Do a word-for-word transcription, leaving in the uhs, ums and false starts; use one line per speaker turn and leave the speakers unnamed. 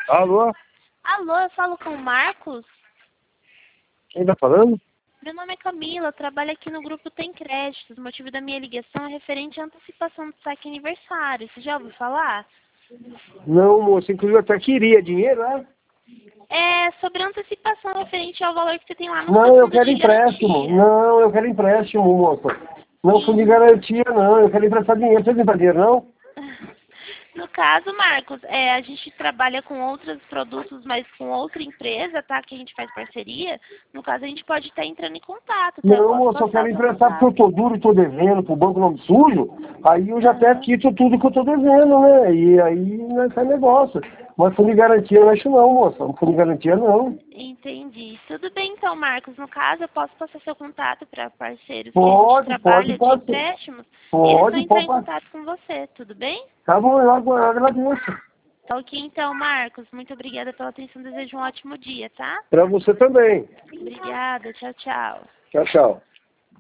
Alô?
Alô, eu falo com o Marcos?
Quem tá falando?
Meu nome é Camila, eu trabalho aqui no grupo Tem Créditos. O motivo da minha ligação é referente à antecipação do saque aniversário. Você já ouviu falar?
Não, moça, inclusive eu até queria dinheiro, né?
É sobre a antecipação referente ao valor que você tem lá no
Não,
seu
eu
fundo
quero
de
empréstimo.
garantia.
Não, eu quero empréstimo, moça. Não fundo de
Sim.
garantia, não. Eu quero emprestar dinheiro. Você não tem dinheiro, não?
No caso, Marcos, é, a gente trabalha com outros produtos, mas com outra empresa, tá? Que a gente faz parceria. No caso, a gente pode estar entrando em contato, tá? Eu
Não,
posso
moça, eu
passar
quero
o seu
emprestar porque eu
contato.
tô duro e tô devendo pro banco nome sujo. Aí eu já até
Aham.
quito tudo que eu tô devendo, né? E aí não é negócio. Mas fundo de garantia não é isso não, moça. Fundo de garantia não.
Entendi. Tudo bem então, Marcos. No caso, eu posso passar seu contato para parceiros que a gente
Pode, pode,
trabalha de
pode.
empréstimos e eles vão
Pode,
entrar
pode
em
passar.
contato com você, tudo bem?
Tá bom, eu agu- eu agradeço.
Tá ok então, Marcos. Muito obrigada pela atenção. Desejo um ótimo dia, tá?
Pra você também.
Obrigada. Tchau, tchau.
Tchau, tchau.